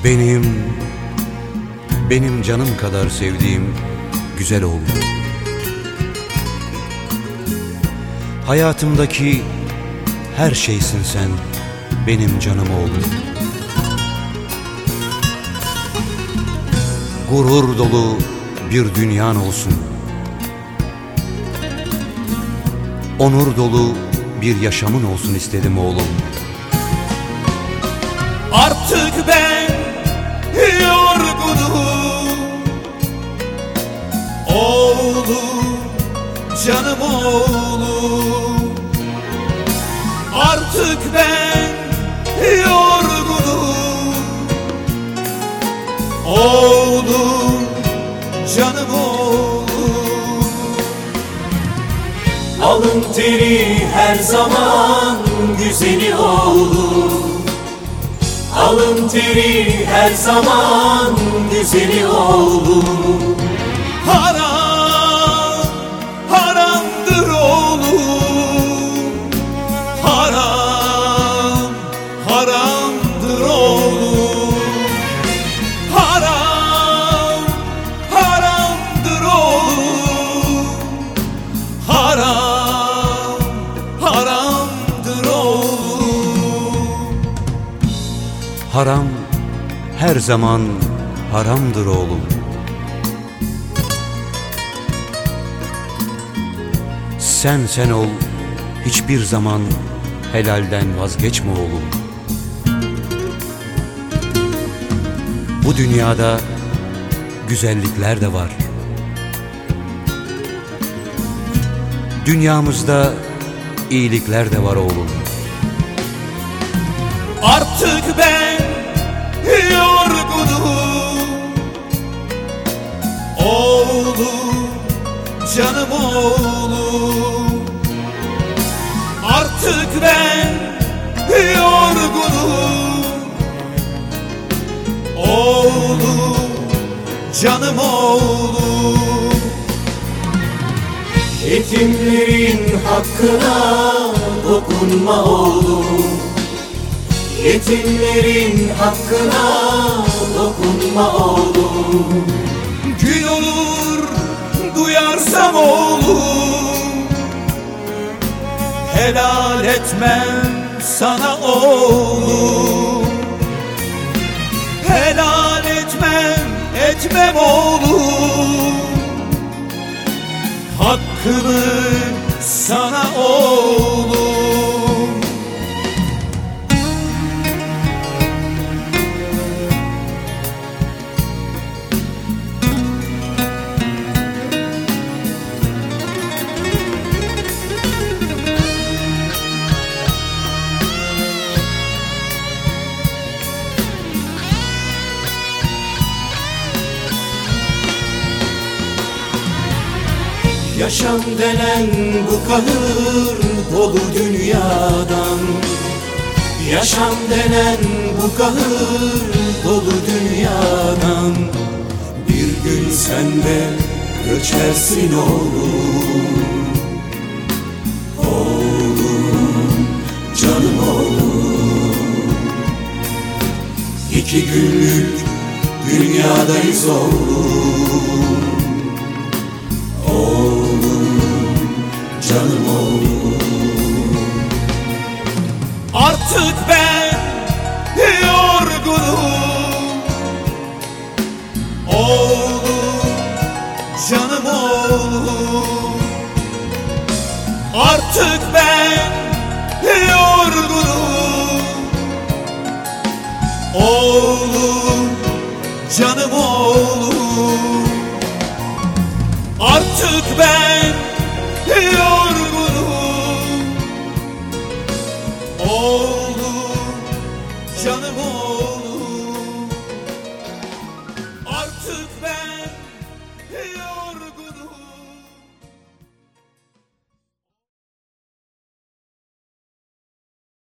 Benim canım kadar sevdiğim güzel oğlum. Hayatımdaki her şeysin sen, benim canım oğlum. Gurur dolu bir dünyan olsun, onur dolu bir yaşamın olsun istedim oğlum. Artık ben yorgunum oğlum, canım oğlum. Artık ben yorgunum oğlum, canım oğlum. Alın teri her zaman güzeli oğlum, alın teri her zaman güzeli oğlum. Haram, haramdır oğlum, haram, haramdır oğlum. Haram, haramdır oğlum, haram, haramdır oğlum. Haram her zaman haramdır oğlum. Sen ol, hiçbir zaman helalden vazgeçme oğlum. Bu dünyada güzellikler de var. Dünyamızda iyilikler de var oğlum. Artık ben yorgunum oğlum, canım oğlum. Artık ben yorgunum oğlum, canım oğlum. Yetimlerin hakkına dokunma oğlum, yetimlerin hakkına dokunma oğlum. Gün olur duyarsam oğlum, helal etmem sana oğlum. Helal etmem oğlum, hakkımı sana oğlum. Yaşam denen bu kahır dolu dünyadan, yaşam denen bu kahır dolu dünyadan, bir gün sen de göçersin oğlum. Oğlum, canım oğlum. 2 günlük dünyadayız oğlum. Canım oğlum. Artık ben yorgunum oğlum, canım oğlum. Artık ben yorgunum oğlum, canım oğlum. Artık ben yorgunum oğlum, canım oğlum. Artık ben yorgunum.